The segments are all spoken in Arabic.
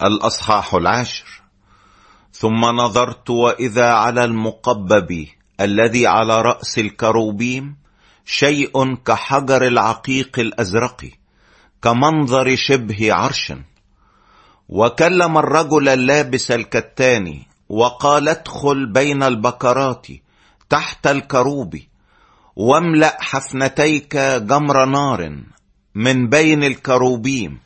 الأصحاح 10. ثم نظرت وإذا على المقبب الذي على رأس الكروبيم شيء كحجر العقيق الأزرق كمنظر شبه عرش. وكلم الرجل اللابس الكتان وقال: ادخل بين البكرات تحت الكروب واملأ حفنتيك جمر نار من بين الكروبيم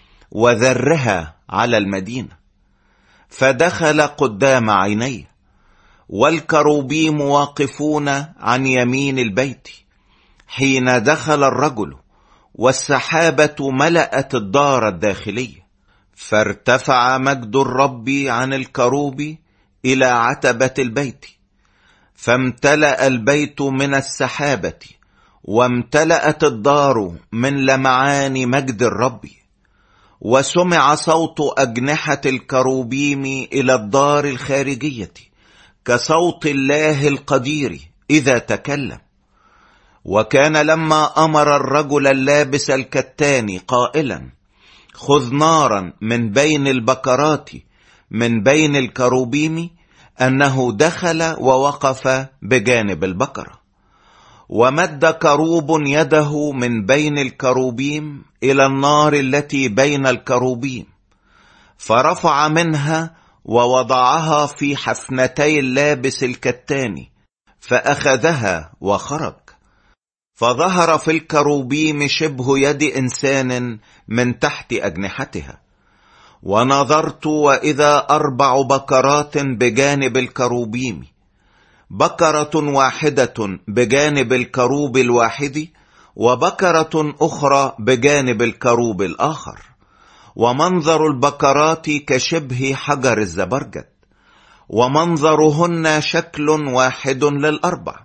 وذرها على المدينة. فدخل قدام عيني، والكروبيم واقفون عن يمين البيت حين دخل الرجل، والسحابة ملأت الدار الداخلية. فارتفع مجد الرب عن الكروب إلى عتبة البيت، فامتلأ البيت من السحابة، وامتلأت الدار من لمعان مجد الرب. وسمع صوت أجنحة الكروبيم إلى الدار الخارجية كصوت الله القدير إذا تكلم. وكان لما أمر الرجل اللابس الكتان قائلا: خذ نارا من بين البكرات من بين الكروبيم، أنه دخل ووقف بجانب البكرة. ومد كروب يده من بين الكروبيم إلى النار التي بين الكروبيم، فرفع منها ووضعها في حفنتي اللابس الكتان، فأخذها وخرج. فظهر في الكروبيم شبه يد إنسان من تحت أجنحتها. ونظرت وإذا 4 بكرات بجانب الكروبيم، بكرة واحدة بجانب الكروب الواحد، وبكرة أخرى بجانب الكروب الآخر. ومنظر البكرات كشبه حجر الزبرجد، ومنظرهن شكل واحد لل4،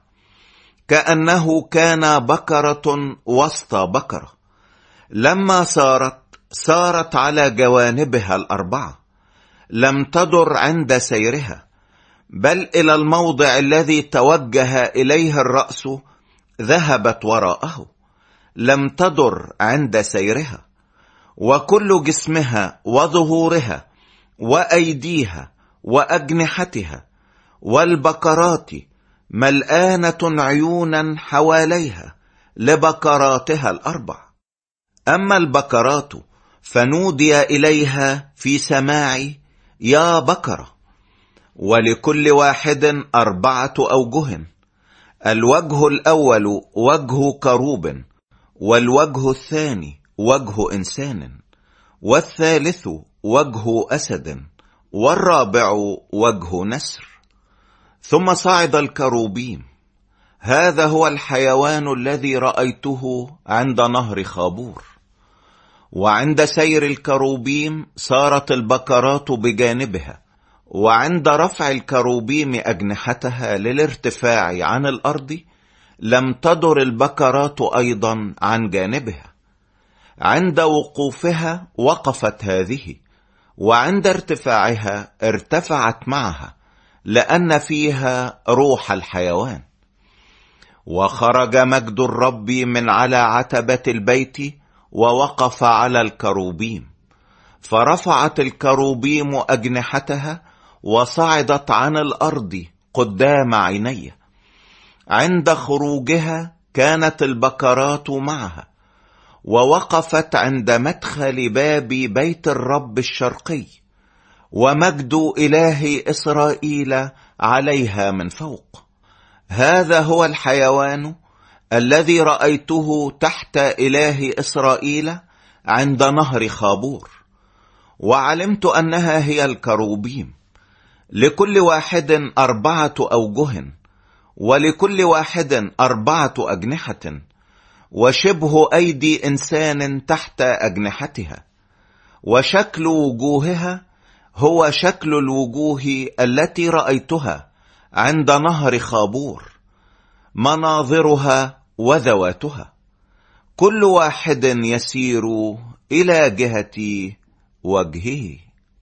كأنه كان بكرة وسط بكرة. لما سارت على جوانبها 4، لم تدر عند سيرها، بل إلى الموضع الذي توجه إليه الرأس ذهبت وراءه، لم تدر عند سيرها. وكل جسمها وظهورها وأيديها وأجنحتها والبكرات ملآنة عيونا حواليها لبكراتها 4. أما البكرات فنودي إليها في سماعي: يا بكرة. ولكل واحد 4 أوجه: الوجه الأول وجه كروب، والوجه الثاني وجه إنسان، والثالث وجه أسد، والرابع وجه نسر. ثم صعد الكروبيم. هذا هو الحيوان الذي رأيته عند نهر خابور. وعند سير الكروبيم صارت البكرات بجانبها، وعند رفع الكروبيم أجنحتها للارتفاع عن الأرض لم تدر البكرات أيضا عن جانبها. عند وقوفها وقفت هذه، وعند ارتفاعها ارتفعت معها، لأن فيها روح الحيوان. وخرج مجد الرب من على عتبة البيت ووقف على الكروبيم، فرفعت الكروبيم أجنحتها وصعدت عن الأرض قدام عيني. عند خروجها كانت البكرات معها، ووقفت عند مدخل باب بيت الرب الشرقي، ومجد إله إسرائيل عليها من فوق. هذا هو الحيوان الذي رأيته تحت إله إسرائيل عند نهر خابور. وعلمت أنها هي الكروبيم، لكل واحد 4 أوجه، ولكل واحد 4 أجنحة، وشبه أيدي إنسان تحت أجنحتها. وشكل وجوهها هو شكل الوجوه التي رأيتها عند نهر خابور، مناظرها وذواتها، كل واحد يسير إلى جهة وجهه.